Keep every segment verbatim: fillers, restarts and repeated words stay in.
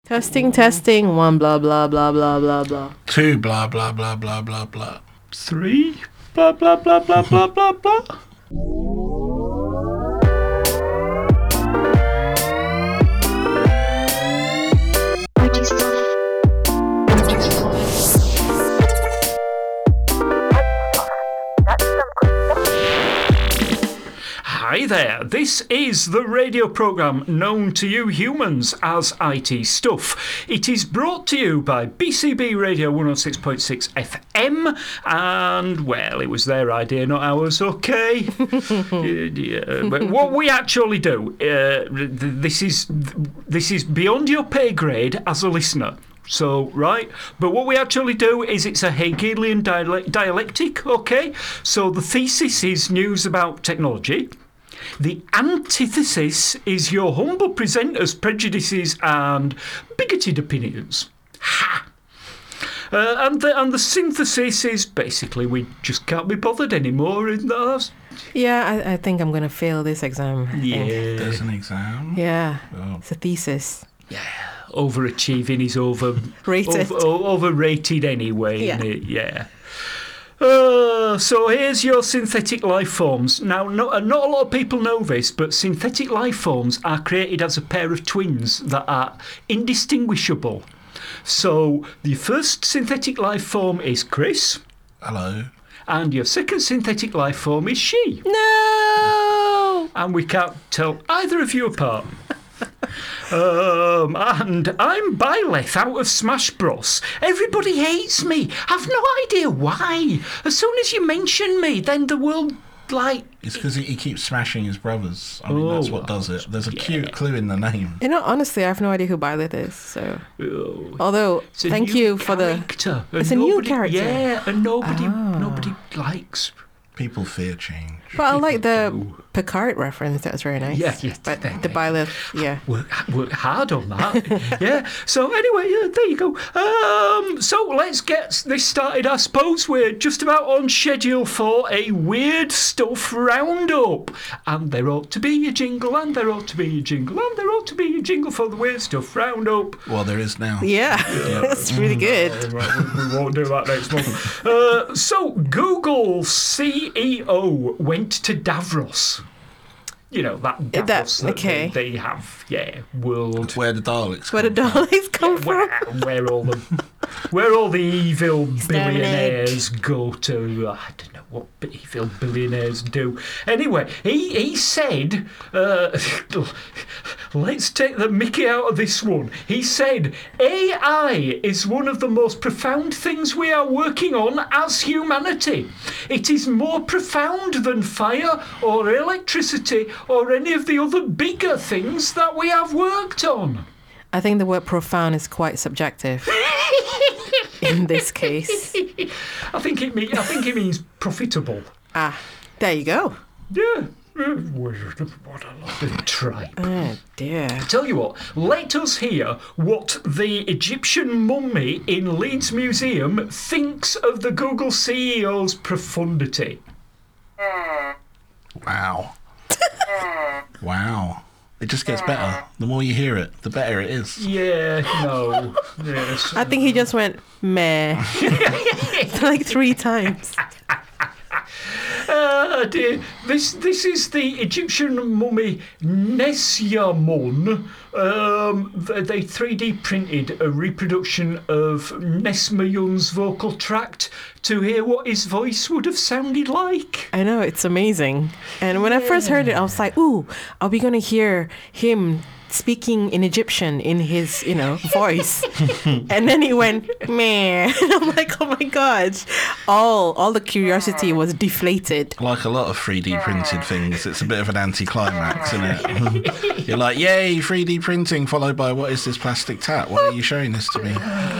Testing, testing. One, blah, blah, blah, blah, blah, blah. Two, blah, blah, blah, blah, blah, blah. Three, blah, blah, blah, blah, blah, blah, blah. Hi there, this is the radio programme known to you humans as I T Stuff. It is brought to you by B C B Radio one oh six point six F M, and, well, it was their idea, not ours, okay? yeah, but what we actually do, uh, this is this is beyond your pay grade as a listener. So, right, but what we actually do is it's a Hegelian dialect- dialectic, okay? So the thesis is news about technology. The antithesis is your humble presenter's prejudices and bigoted opinions. Ha! Uh, and, the, and the synthesis is basically we just can't be bothered anymore in that. Yeah, I, I think I'm going to fail this exam. I Yeah. think. There's an exam? Yeah, Oh. it's a thesis. Yeah, overachieving is over Rated. over, overrated anyway, Yeah. isn't it? Yeah. Uh, so here's your synthetic life forms. Now, no, not a lot of people know this, but synthetic life forms are created as a pair of twins that are indistinguishable. So the first synthetic life form is Chris, Hello. and your second synthetic life form is she. No! And we can't tell either of you apart. Um, and I'm Byleth out of Smash Bros. Everybody hates me. I've no idea why. As soon as you mention me, then the world, like... It's because he, he keeps smashing his brothers. I mean, Oh, that's what does it. There's a yeah. cute clue in the name. You know, honestly, I have no idea who Byleth is, so... Oh, Although, it's a thank new you for the... character, and It's a new nobody- character? Yeah, and nobody, Ah. nobody likes... People fear change. But I like the do. Picard reference. That was very nice. Yeah, yeah, But thank the you. Byleth, yeah. Work, work hard on that. Yeah. So anyway, yeah, there you go. Um, so let's get this started. I suppose we're just about on schedule for a weird stuff roundup, and there ought to be a jingle, and there ought to be a jingle, and there ought to be a jingle for the weird stuff roundup. Well, there is now. Yeah, that's really good. Oh, right, we, we won't do that next month. Uh, so Google C E O went to Davros. You know, that That- Davros that, okay. they, they have, yeah, world... Where the Daleks Where the come from. Daleks come Where, from? where all the where all the evil Exterminate. billionaires go to. I don't know what evil billionaires do. Anyway, he he said, uh, let's take the mickey out of this one. He said, A I is one of the most profound things we are working on as humanity. It is more profound than fire or electricity or any of the other bigger things that we have worked on. I think the word profound is quite subjective in this case. I think it mean, I think it means profitable. Ah, there you go. Yeah. What a lot of tripe. Oh, dear. Tell you what, let us hear what the Egyptian mummy in Leeds Museum thinks of the Google C E O's profundity. Wow. Wow. It just gets better. The more you hear it, the better it is. Yeah, no. Yes. I think he just went meh like three times. Ah, dear. This this is the Egyptian mummy Nesyamun. Um, they they three D printed a reproduction of Nesmayun's vocal tract to hear what his voice would have sounded like. I know, it's amazing. And when I first heard it, I was like, ooh, are we going to hear him speaking in Egyptian in his, you know, voice? And then he went, meh. I'm like, oh my God. All, all the curiosity was deflated. Like a lot of three D printed things, it's a bit of an anticlimax, isn't it? You're like, yay, three D printing, followed by, what is this plastic tap? Why are you showing this to me?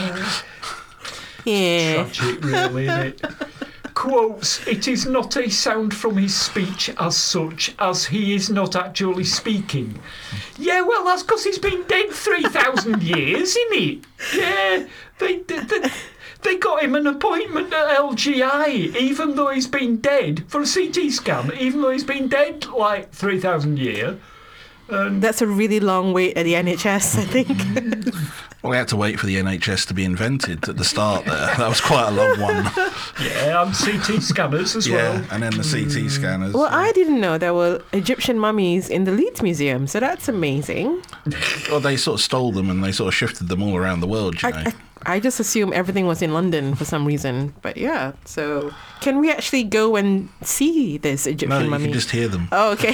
Yeah. Tragic, really, isn't it? Quotes, it is not a sound from his speech as such, as he is not actually speaking. Yeah, well, that's because he's been dead three thousand years, isn't it? Yeah, they, they, they, they got him an appointment at L G I, even though he's been dead, for a C T scan, even though he's been dead like three thousand years. That's a really long wait at the N H S, I think. Well, we had to wait for the N H S to be invented at the start there. That was quite a long one. Yeah, and C T scanners as Yeah, well. and then the C T scanners. Well, I didn't know there were Egyptian mummies in the Leeds Museum, so that's amazing. Well, they sort of stole them and they sort of shifted them all around the world, you know. I, I, I just assume everything was in London for some reason. But yeah, so can we actually go and see this Egyptian No, you mummy? can just hear them. Oh, okay.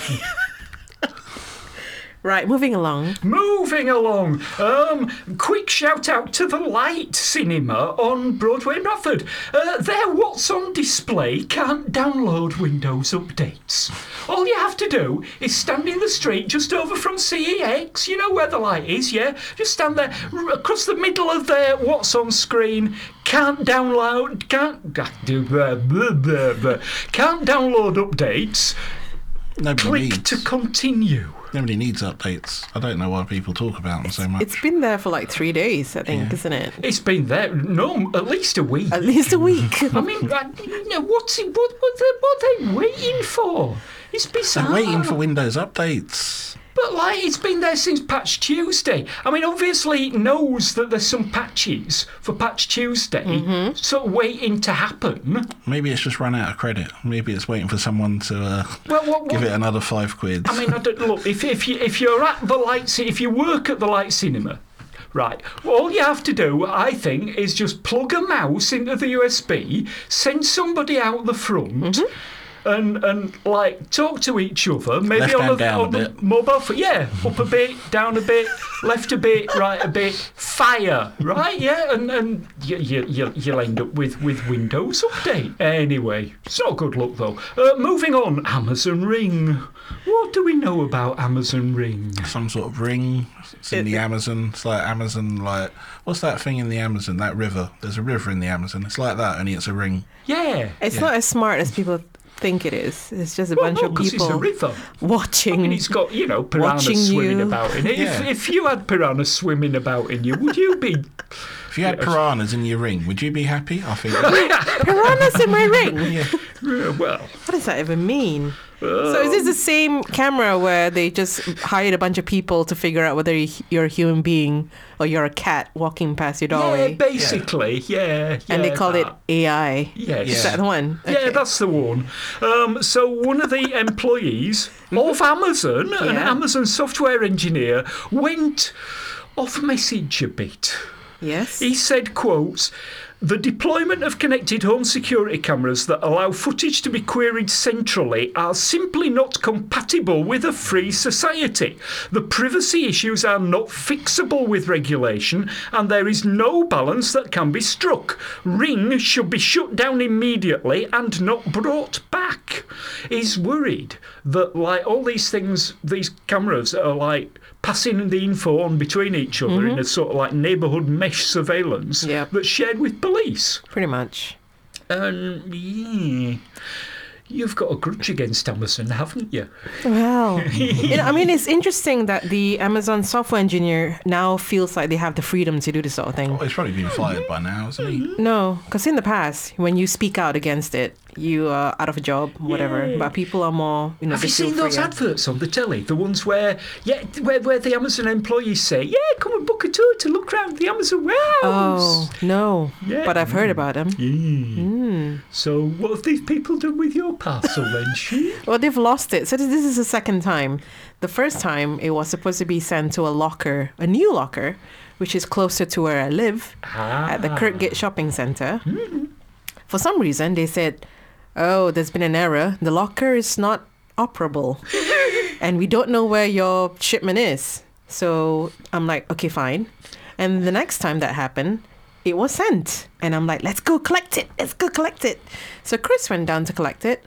Right, moving along. Moving along, um, quick shout out to the Light Cinema on Broadway in Bradford. Uh, their What's on Display can't download Windows updates. All you have to do is stand in the street just over from C E X, you know where the light is, yeah? Just stand there r- across the middle of their What's on Screen, can't download, can't, do blah, blah, blah, blah, can't download updates. Nobody Click needs. to continue. Nobody needs updates. I don't know why people talk about them so much. It's been there for like three days, I think, Yeah. isn't it? It's been there, no, at least a week. At least a week. I mean, I, you know, what's it, what, what, they, what are they waiting for? It's bizarre. I'm waiting for Windows updates. But, like, it's been there since Patch Tuesday. I mean, obviously, it knows that there's some patches for Patch Tuesday Mm-hmm. sort of waiting to happen. Maybe it's just run out of credit. Maybe it's waiting for someone to uh, Well, what, give what, it another five quid. I mean, I don't, look, if, if, you, if you're at the Light Ci- if you work at the Light Cinema, right, well, all you have to do, I think, is just plug a mouse into the U S B, send somebody out the front, Mm-hmm. and, and like, talk to each other, maybe Left on, hand the, down on a the bit. mobile phone. Yeah, up a bit, down a bit, left a bit, right a bit, fire, right? Yeah, and, and you, you, you, you'll end up with, with Windows Update. Anyway, it's not good luck, though. Uh, moving on, Amazon Ring. What do we know about Amazon Ring? Some sort of ring. It's in the Amazon. It's like Amazon, like... What's that thing in the Amazon? That river. There's a river in the Amazon. It's like that, only it's a ring. Yeah. It's Yeah. not as smart as people think it is. It's just a Well, bunch no, of 'cause it's a people river. watching. I mean, it's got, you know, piranhas Watching swimming you. about in it. Yeah. If, if you had piranhas swimming about in you, would you be... If you had piranhas in your ring, would you be happy? I think... Piranhas in my ring. yeah. Uh, well, What does that even mean? So is this the same camera where they just hired a bunch of people to figure out whether you're a human being or you're a cat walking past your yeah, doorway? basically, yeah. and they yeah, called it that. A I. Yes. Is that the one? Yeah, Okay. that's the one. Um, so one of the employees of Amazon, an Yeah. Amazon software engineer, went off message a bit. Yes. He said, quotes, "The deployment of connected home security cameras that allow footage to be queried centrally are simply not compatible with a free society. The privacy issues are not fixable with regulation, and there is no balance that can be struck. Ring should be shut down immediately and not brought back." He's worried that, like, all these things, these cameras are like passing the info on between each other in a sort of like neighbourhood mesh surveillance Yep. that's shared with police. Pretty much. And yeah, you've got a grudge against Amazon, haven't you? Well, you know, I mean, it's interesting that the Amazon software engineer now feels like they have the freedom to do this sort of thing. Well, he's probably been fired by now, hasn't he? No, because in the past, when you speak out against it, you are out of a job, whatever. Yeah. But people are more, you know, Have they you feel seen those freer. adverts on the telly? The ones where, yeah, where, where the Amazon employees say, "Yeah, come and book a tour to look around the Amazon warehouse." Oh, no. Yeah. But I've heard about them. Yeah. So what have these people done with your parcel then, she? Well, they've lost it. So this this is the second time. The first time, it was supposed to be sent to a locker, a new locker, which is closer to where I live, at the Kirkgate Shopping Centre. For some reason, they said, "Oh, there's been an error. The locker is not operable, and we don't know where your shipment is." So I'm like, okay, fine. And the next time that happened, it was sent, and I'm like, let's go collect it. Let's go collect it. So Chris went down to collect it,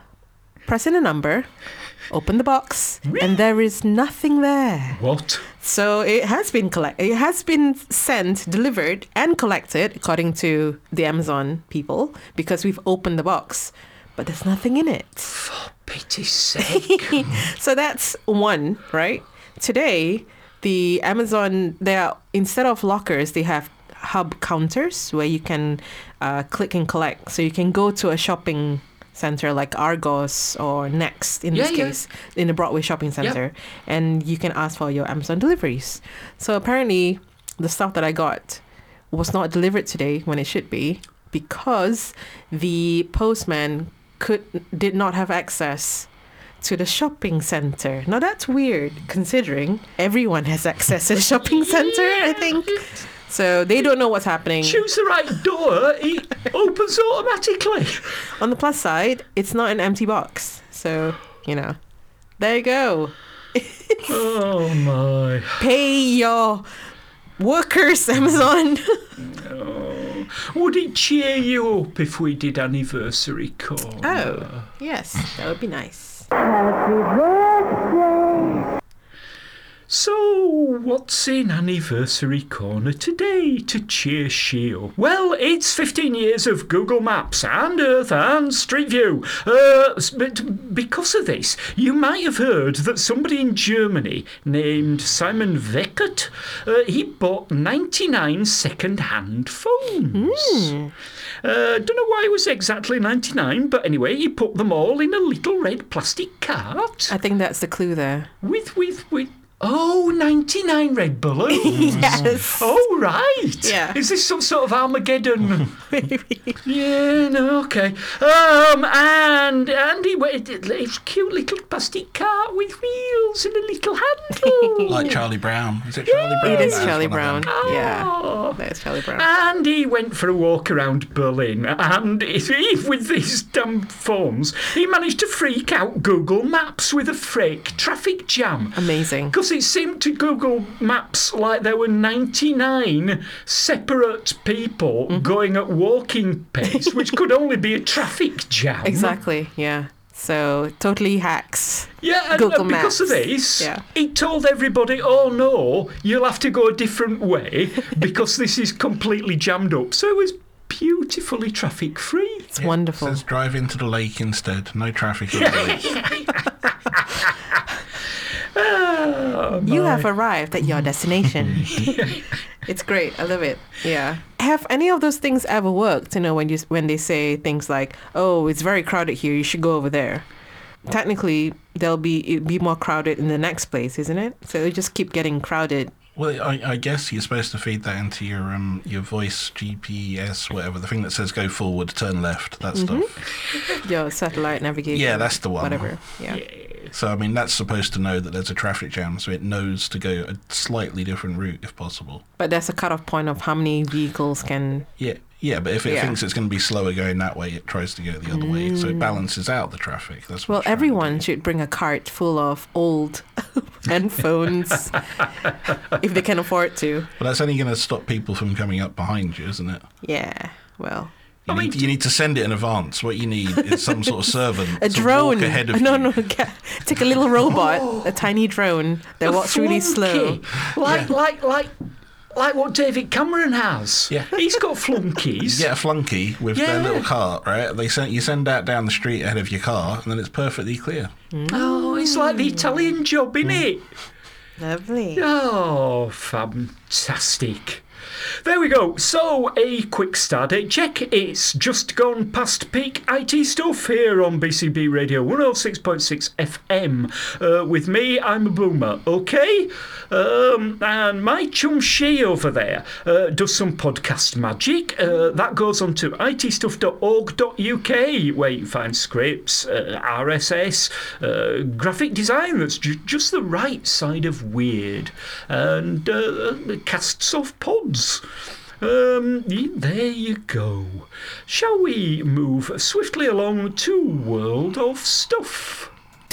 press in a number, open the box, and there is nothing there. What? So it has been collect. It has been sent, delivered, and collected according to the Amazon people because we've opened the box, but there's nothing in it. For pity's sake. So that's one, right? Today, the Amazon, they are, instead of lockers, they have hub counters where you can uh, click and collect. So you can go to a shopping center like Argos or Next in Yeah, this yeah. case, in the Broadway shopping center, and you can ask for your Amazon deliveries. So apparently the stuff that I got was not delivered today when it should be because the postman could did not have access to the shopping center. Now that's weird considering everyone has access to the shopping center, I think. So they don't know what's happening. Choose the right door, it opens automatically. On the plus side, it's not an empty box. So, you know, there you go. Oh my. Pay your workers, Amazon. Oh. Would it cheer you up if we did anniversary call? Oh, yes, that would be nice. So, what's in Anniversary Corner today to cheer she up? Well, it's fifteen years of Google Maps and Earth and Street View. Uh, but because of this, you might have heard that somebody in Germany named Simon Weckert, uh, he bought ninety-nine second-hand phones. Mm. Uh, don't know why it was exactly ninety-nine, but anyway, he put them all in a little red plastic cart I think that's the clue there. with, with, with, oh, ninety-nine red balloons. Yes. Oh, right. Yeah. Is this some sort of Armageddon? Yeah, no, okay. Um, and, and he went, it was a cute little plastic cart with wheels and a little handle. Like Charlie Brown. Is it Charlie Brown? It is That's Charlie one of them. Brown. Yeah, Oh. that's Charlie Brown. And he went for a walk around Berlin, and he, with these damn phones, he managed to freak out Google Maps with a fake traffic jam. Amazing. Because it seemed to Google Maps like there were ninety-nine separate people Mm-hmm. going at walking pace, which could only be a traffic jam. Exactly, yeah. So, totally hacks. Yeah, and, Google and because of Maps. this, Yeah. it told everybody, oh no, you'll have to go a different way because this is completely jammed up. So it was beautifully traffic free. It's wonderful. It says drive into the lake instead. No traffic on the lake. Oh, You my. have arrived at your destination. It's great. I love it. Yeah. Have any of those things ever worked? You know, when you when they say things like, "Oh, it's very crowded here. You should go over there." Technically, there'll be it'd be more crowded in the next place, isn't it? So it just keep getting crowded. Well, I, I guess you're supposed to feed that into your um your voice G P S, whatever, the thing that says go forward, turn left, that stuff. Your satellite navigation. Yeah, that's the one. Whatever. Yeah. So, I mean, that's supposed to know that there's a traffic jam, so it knows to go a slightly different route if possible. But there's a cutoff point of how many vehicles can. Yeah, yeah, but if it Yeah. thinks it's going to be slower going that way, it tries to go the other way, so it balances out the traffic. That's what Well, it's trying to everyone do. should bring a cart full of old handphones if they can afford to. But that's only going to stop people from coming up behind you, isn't it? Yeah. Well. You, I need, mean- you need to send it in advance. What you need is some sort of servant A to drone. walk ahead of no, you. no, get, take a little robot, a tiny drone that A walks really slow. flunky. Like, like, like, like what David Cameron has. Yeah. He's got flunkies. You get a flunky with Yeah. their little cart, right? They send you send that down the street ahead of your car, and then it's perfectly clear. Oh, it's like the Italian job, innit? Lovely. Oh, fantastic. There we go. So, a quick start date check. It's just gone past peak I T stuff here on B C B Radio one oh six point six F M. Uh, with me, I'm a boomer, okay? Um, and my chum Shay over there uh, does some podcast magic. Uh, that goes on to I T stuff dot org dot U K, where you find scripts, uh, R S S, uh, graphic design that's ju- just the right side of weird, and uh, casts of pods. Um, y- there you go. Shall we move swiftly along to World of Stuff?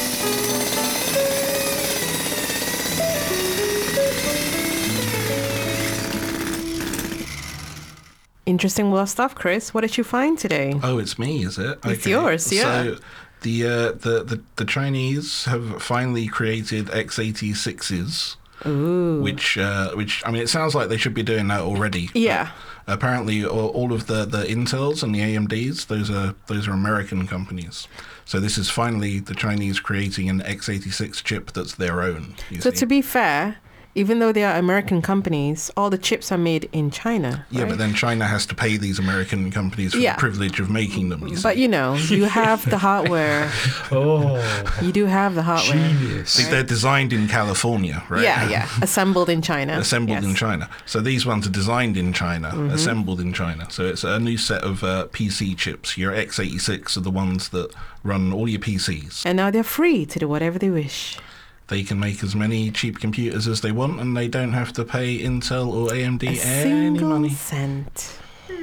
Interesting world of stuff, Chris. What did you find today? Oh, it's me, is it? It's yours, yeah. So the, uh, the the the Chinese have finally created x eighty-sixes, Ooh. which uh, which I mean, it sounds like they should be doing that already. Yeah. Apparently, all, all of the, the Intels and the A M Ds, those are those are American companies. So this is finally the Chinese creating an x eighty-six chip that's their own. You So see. to be fair, even though they are American companies, all the chips are made in China. Yeah, right? but then China has to pay these American companies for Yeah. the privilege of making them. You see. But you know, you have the hardware. Oh, You do have the hardware. genius. See, they're designed in California, right? Yeah, yeah. Assembled in China. Assembled in Yes. China. So these ones are designed in China, Mm-hmm. assembled in China. So it's a new set of uh, P C chips. Your x eighty-six are the ones that run all your P Cs. And now they're free to do whatever they wish. They can make as many cheap computers as they want, and they don't have to pay Intel or A M D A any single money. cent.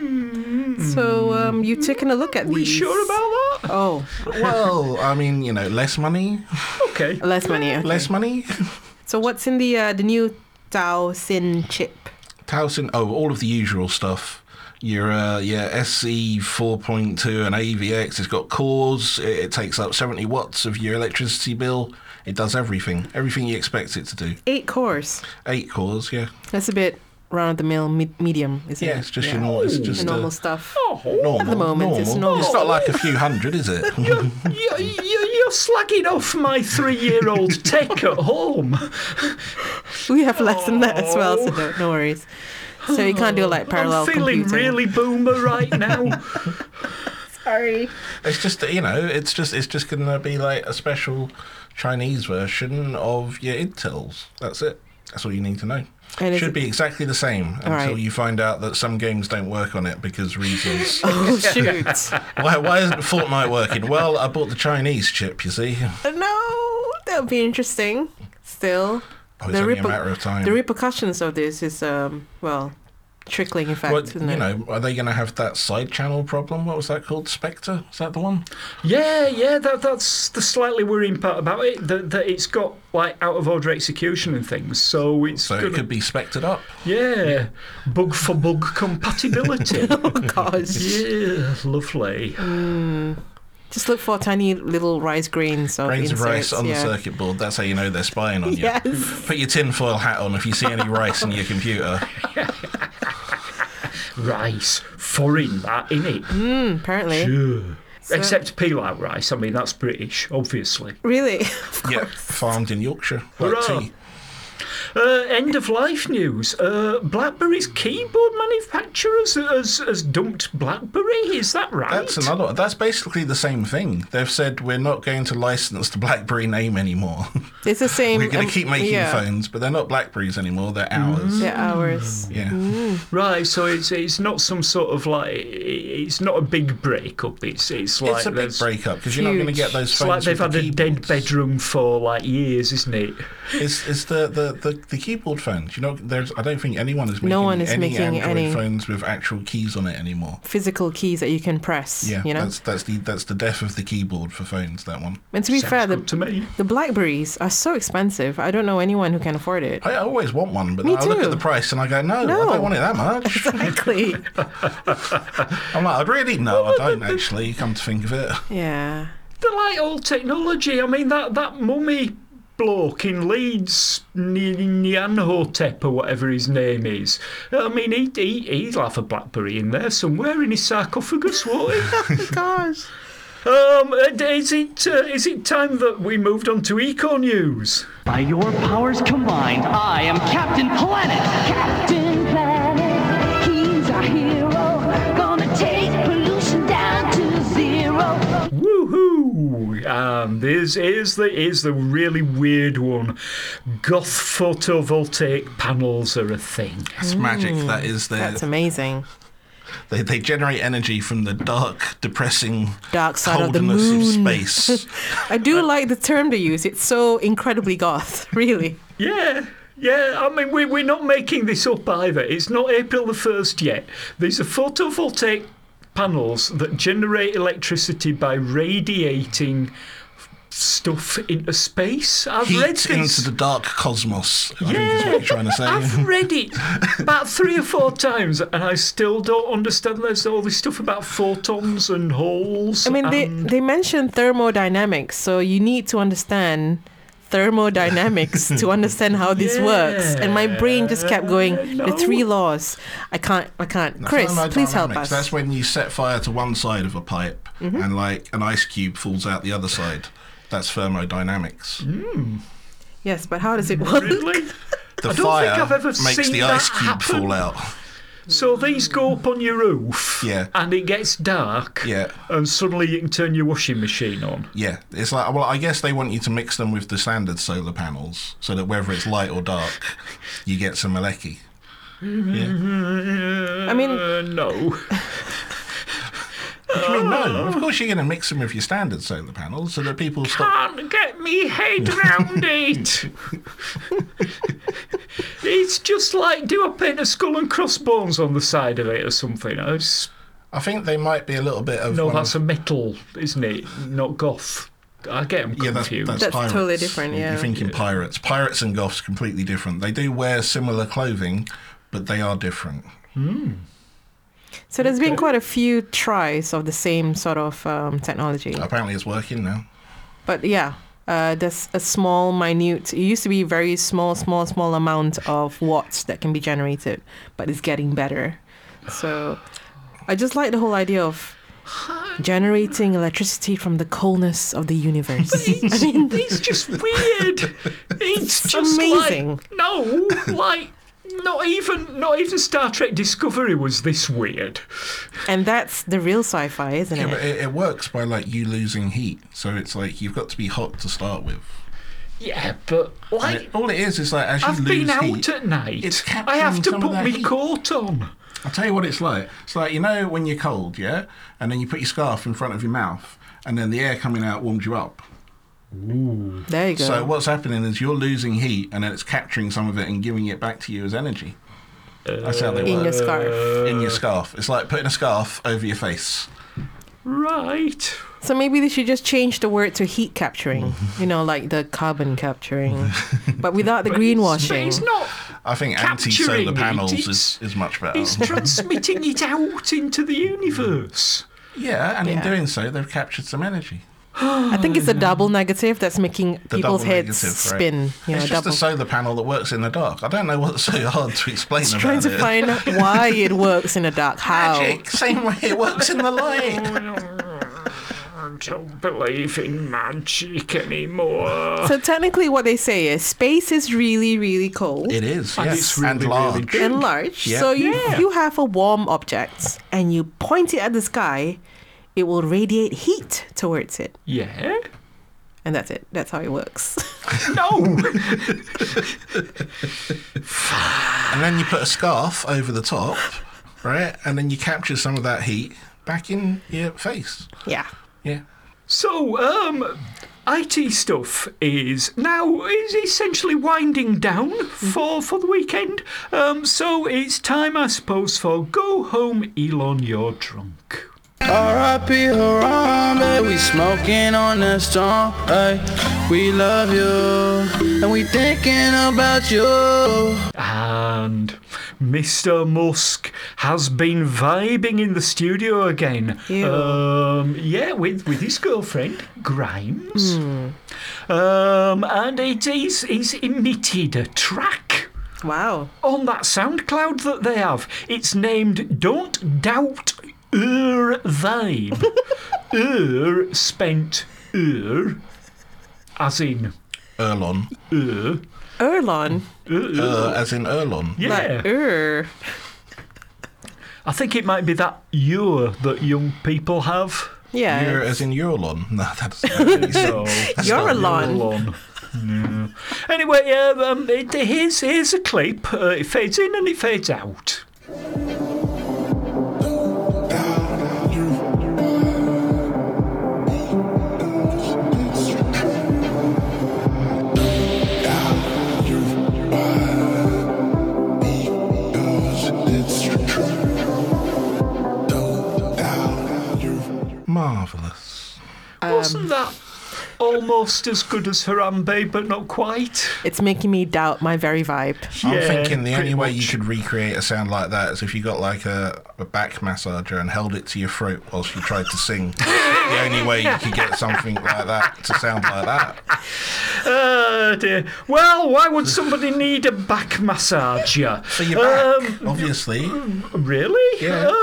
So um, you taking a look at Are we these? sure about that? Oh, Well, I mean, you know, less money, Okay. less money. Okay. less money. So what's in the uh, the new Tao Sin chip? Towson, oh, all of the usual stuff. Your uh, your S E four point two and A V X, it's got cores, it, it takes up seventy watts of your electricity bill. It does everything, everything you expect it to do. Eight cores. Eight cores, yeah. That's a bit round the mill, me- medium, isn't it? Yeah, it's just your normal, it's the just normal uh, stuff. Oh, normal. At the moment, normal. it's normal. It's not like a few hundred, is it? you, you, you're slagging off my three-year-old tech at home. We have less than that as well, so no, no worries. So you can't do like parallel I'm feeling computing. really boomer right now. Sorry. It's just, you know, it's just it's just going to be like a special Chinese version of your Intels. That's it. That's all you need to know. And is Should it- be exactly the same until right. you find out that some games don't work on it because reasons. Oh shoot! why, why isn't Fortnite working? Well, I bought the Chinese chip, you see. No, that would be interesting. Still, Oh, it's only a matter of time. the repercussions of this is um well, trickling effect, Well, isn't you it? know, are they going to have that side channel problem? What was that called? Spectre? Is that the one? Yeah, yeah, that that's the slightly worrying part about it. That, that it's got like out of order execution and things, so it's So gonna, it could be spectred up. yeah, bug for bug compatibility. Oh gosh! Yeah, lovely. Just look for tiny little rice grains of Grains of rice inserts, on yeah. the circuit board. That's how you know they're spying on you. Yes. Put your tinfoil hat on if you see any rice in your computer. Rice, foreign that, innit? Mm, apparently. Sure. So- Except peel out rice. I mean, that's British, obviously. Really? Of Yeah, course. farmed in Yorkshire. Like Hurrah. tea. Uh, end of life news. Uh, BlackBerry's keyboard manufacturers has, has dumped BlackBerry. Is that right? That's another one. That's basically the same thing. They've said we're not going to license the BlackBerry name anymore. It's the same. We're going um, to keep making yeah. phones, but they're not BlackBerries anymore. They're ours. They're ours. Yeah. Right, so it's it's not some sort of like it's not a big breakup. It's it's like It's a big there's- breakup because you're not going to huge. get those It's phones. like they've with had the a dead keyboards. bedroom for like years, isn't it? It's, it's the, the, the, the keyboard phones. You know, there's. I don't think anyone is making No one is any making Android any- phones with actual keys on it anymore. Physical keys that you can press. Yeah, You know. that's that's the that's the death of the keyboard for phones. That one. And to be Sounds fair, good the to me. the Blackberries are so expensive. I don't know anyone who can afford it. I always want one, but Me I look too. at the price and I go, no, No. I don't want it that much. Exactly. I'm like, I really no, I don't actually. Come to think of it, Yeah. They're like old technology. I mean, that, that mummy bloke in Leeds, N- Nyanhotep or whatever his name is. I mean, he'd, he, he'd have a BlackBerry in there somewhere in his sarcophagus, won't he? Gosh. um, is it uh, is it time that we moved on to Eco News? By your powers combined, I am Captain Planet! Captain Planet, he's our hero. Gonna take pollution down to zero. Woohoo! Um, this is the is the really weird one. Goth photovoltaic panels are a thing. it's magic. That is their. That's amazing. They they generate energy from the dark, depressing Dark side of the coldness moon. of space. I do like the term they use. It's so incredibly goth, really. Yeah. Yeah, I mean, we, we're not making this up either. It's not April the first yet. These are photovoltaic panels that generate electricity by radiating stuff into space. I've read Heat this. into the dark cosmos. I yeah, think is what you're trying to say. I've read it about three or four times, and I still don't understand. There's all this stuff about photons and holes. I mean, they, and- they mentioned thermodynamics, so you need to understand thermodynamics to understand how this works. And my brain just kept going, no. the three laws. I can't, I can't. That's Chris, please help thermodynamics. us. That's when you set fire to one side of a pipe Mm-hmm. and like an ice cube falls out the other side. That's thermodynamics. Yes, but how does it work? Really? the I don't fire think I've ever makes seen the that ice cube happen. fall out. So these go up on your roof, Yeah. and it gets dark, Yeah. and suddenly you can turn your washing machine on. Yeah, it's like, well, I guess they want you to mix them with the standard solar panels so that whether it's light or dark, you get some Alecki. Yeah. I mean, Uh, no. I mean, no, of course you're going to mix them with your standard solar panels so that people stop. Can't get me head round it. It's just like, do I paint a skull and crossbones on the side of it or something? I just, I think they might be a little bit of. no, one that's of, a metal, isn't it? Not goth. I get them yeah, that's, confused. that's, That's pirates. totally different, yeah. You're thinking pirates. Pirates and goths completely different. They do wear similar clothing, but they are different. so there's been quite a few tries of the same sort of um, technology. Apparently, it's working now. But yeah, uh, there's a small, minute, it used to be very small, small, small amount of watts that can be generated, but it's getting better. So I just like the whole idea of generating electricity from the coldness of the universe. It's, it's just weird. It's, just amazing. Like, no, like not even not even Star Trek Discovery was this weird. And that's the real sci-fi, isn't Yeah, it? but it, it works by like you losing heat. So it's like you've got to be hot to start with. Yeah, but And like it, all it is is like as you I've lose been out heat, at night. it's I have capturing to some of put that my heat. coat on. I'll tell you what it's like. It's like, you know, when you're cold, yeah? And then you put your scarf in front of your mouth, and then the air coming out warms you up. There you go. So what's happening is you're losing heat, and then it's capturing some of it and giving it back to you as energy. That's how they in work. your scarf. In your scarf. It's like putting a scarf over your face. Right. So maybe they should just change the word to heat capturing, you know, like the carbon capturing, but without the But greenwashing. It's, but it's not. I think Capturing anti-solar it, panels it's- is, is much better. It's transmitting it out into the universe. Yeah, and in Yeah. doing so, they've captured some energy. I think it's a double negative that's making The people's double heads negative, right? spin. You know, It's just double. a solar panel that works in the dark. I don't know what's so hard to explain It's about trying to it. find out why it works in the dark. How? Magic, same way it works in the light. I don't believe in magic anymore. So technically, what they say is space is really, really cold It is, And yes, it's really, and really large. big. and large. Yeah. So you Yeah. you have a warm object and you point it at the sky, it will radiate heat towards it, Yeah? and that's it. That's how it works. No! And then you put a scarf over the top, right? And then you capture some of that heat back in your face. yeah. Yeah. So, um, I T stuff is now is essentially winding down for, for the weekend. Um, so it's time, I suppose, for Go Home, Elon, You're Drunk. R I P Harambe, we smoking on the storm, ay. We love you, and we thinking about you. And Mister Musk has been vibing in the studio again. Ew. Um, yeah, with, with his girlfriend, Grimes. Um, and it is, he's emitted a track Wow. on that SoundCloud that they have. It's named Don't Doubt Ur Vibe. Ur spent Ur, as in Erlon. Ur. Erlon. Ur. Uh, as in Erlon. Yeah. Like, er. I think it might be that "you're" that young people have. Yeah. You're as in Eurolon. No, that's not really So You're a lawn. Eurolon. Yeah. Anyway, uh, um, it, here's here's a clip. Uh, it fades in and it fades out. marvellous. Wasn't that almost as good as Harambe, but not quite? It's making me doubt my very vibe. I'm Yeah, thinking the pretty only way you much. could recreate a sound like that is if you got like a, a back massager and held it to your throat whilst you tried to sing. The only way you could get something like that to sound like that. Oh dear. Well, why would somebody need a back massager? For your back, Um, obviously. Really? Yeah. Um,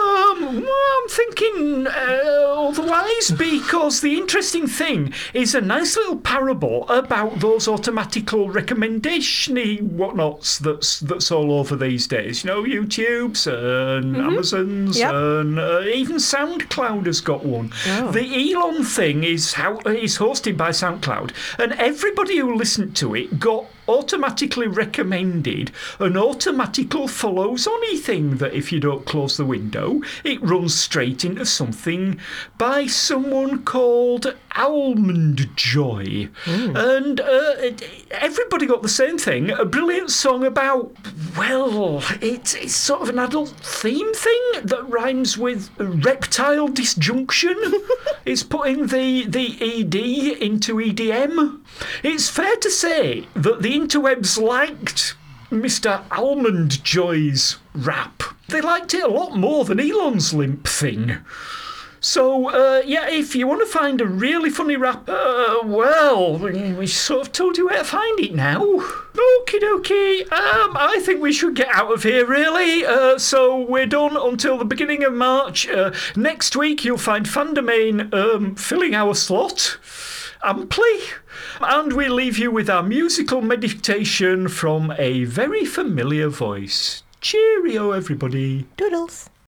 well, I'm thinking uh, otherwise, because the interesting thing is a nice little parable about those automatical recommendation-y whatnots that's that's all over these days. You know, YouTube's and Mm-hmm. Amazon's Yep. and uh, even SoundCloud has got one. Oh. The Elon thing is how is hosted by SoundCloud, and everybody who listened to it got automatically recommended an automatical follows on-y thing that if you don't close the window, it runs straight into something by someone called Almond Joy. And uh, everybody got the same thing, a brilliant song about, well, it's, it's sort of an adult theme thing that rhymes with reptile disjunction. It's putting the, the E D into E D M. It's fair to say that the interwebs liked Mister Almond Joy's rap. They liked it a lot more than Elon's limp thing. So, uh, yeah, if you want to find a really funny rap, uh, well, we sort of told you where to find it now. Okie dokie, um, I think we should get out of here, really. Uh, so we're done until the beginning of March. Uh, next week, you'll find Fandomain um, filling our slot amply. And we leave you with our musical meditation from a very familiar voice. Cheerio, everybody. Doodles.